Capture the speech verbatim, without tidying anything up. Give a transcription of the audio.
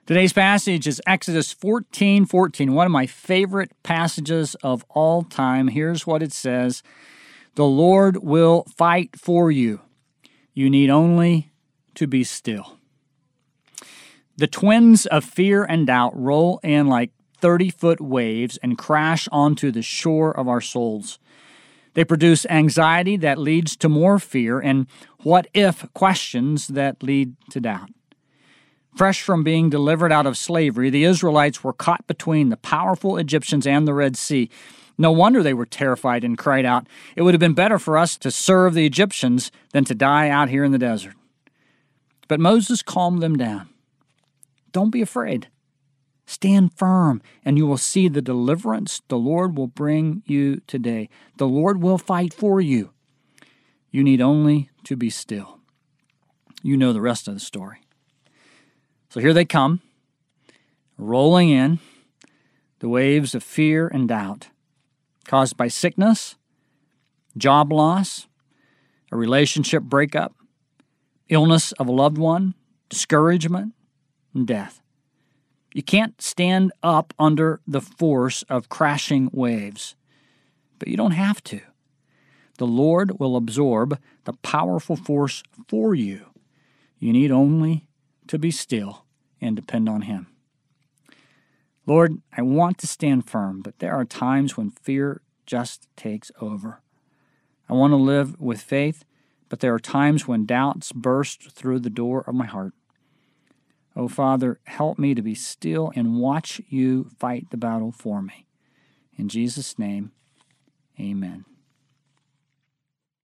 Today's passage is Exodus fourteen fourteen, one of my favorite passages of all time. Here's what it says: "The Lord will fight for you. You need only to be still." The twins of fear and doubt roll in like thirty-foot waves and crash onto the shore of our souls. They produce anxiety that leads to more fear and what-if questions that lead to doubt. Fresh from being delivered out of slavery, the Israelites were caught between the powerful Egyptians and the Red Sea. No wonder they were terrified and cried out, "It would have been better for us to serve the Egyptians than to die out here in the desert." But Moses calmed them down. "Don't be afraid. Stand firm, and you will see the deliverance the Lord will bring you today. The Lord will fight for you. You need only to be still." You know the rest of the story. So here they come, rolling in, the waves of fear and doubt, caused by sickness, job loss, a relationship breakup, illness of a loved one, discouragement, and death. You can't stand up under the force of crashing waves, but you don't have to. The Lord will absorb the powerful force for you. You need only to be still and depend on Him. Lord, I want to stand firm, but there are times when fear just takes over. I want to live with faith, but there are times when doubts burst through the door of my heart. Oh, Father, help me to be still and watch you fight the battle for me. In Jesus' name, amen.